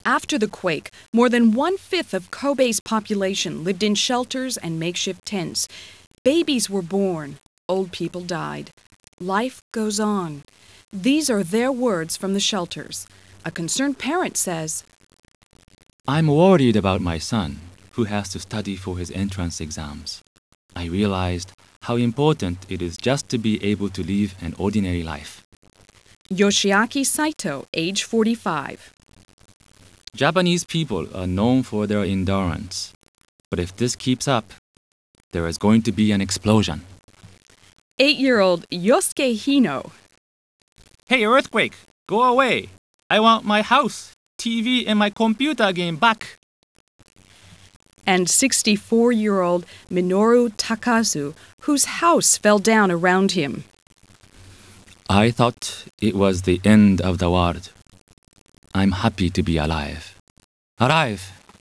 After the quake, more than 1/5 of Kobe's population lived in shelters and makeshift tents. Babies were born. Old people died. Life goes on. These are their words from the shelters. A concerned parent says, I'm worried about my son, who has to study for his entrance exams. I realized how important it is just to be able to live an ordinary life. Yoshiaki Saito, age 45. Japanese people are known for their endurance. But if this keeps up, there is going to be an explosion. 8-year-old Yosuke Hino. Hey, earthquake, go away. I want my house, TV, and my computer game back. And 64-year-old Minoru Takazu, whose house fell down around him. I thought it was the end of the world. I'm happy to be alive. Alive!